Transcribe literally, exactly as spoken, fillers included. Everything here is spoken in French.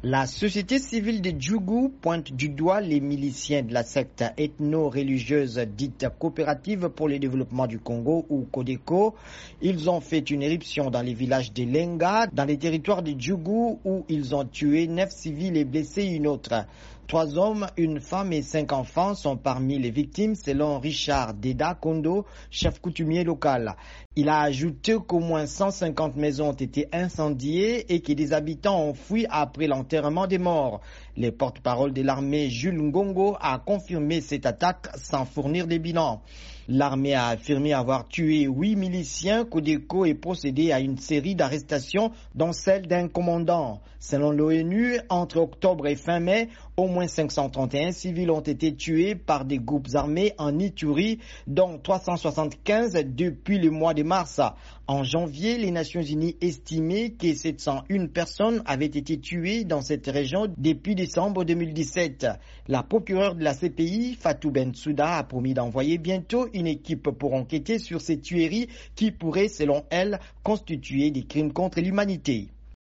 La société civile de Djougou pointe du doigt les miliciens de la secte ethno-religieuse dite coopérative pour le développement du Congo ou Codeco. Ils ont fait une éruption dans les villages de Lenga, dans les territoires de Djougou, où ils ont tué neuf civils et blessé une autre. Trois hommes, une femme et cinq enfants sont parmi les victimes selon Richard Deda Kondo, chef coutumier local. Il a ajouté qu'au moins cent cinquante maisons ont été incendiées et que des habitants ont fui après l'enterrement des morts. Le porte-parole de l'armée, Jules Ngongo, a confirmé cette attaque sans fournir des bilans. L'armée a affirmé avoir tué huit miliciens Codeco et procédé à une série d'arrestations, dont celle d'un commandant. Selon l'ONU, entre octobre et fin mai, au moins cinq cent trente et un civils ont été tués par des groupes armés en Ituri, dont trois cent soixante-quinze depuis le mois de mars. En janvier, les Nations Unies estimaient que sept cent une personnes avaient été tuées dans cette région depuis décembre deux mille dix-sept. La procureure de la C P I, Fatou Bensouda, a promis d'envoyer bientôt une équipe pour enquêter sur ces tueries qui pourraient, selon elle, constituer des crimes contre l'humanité.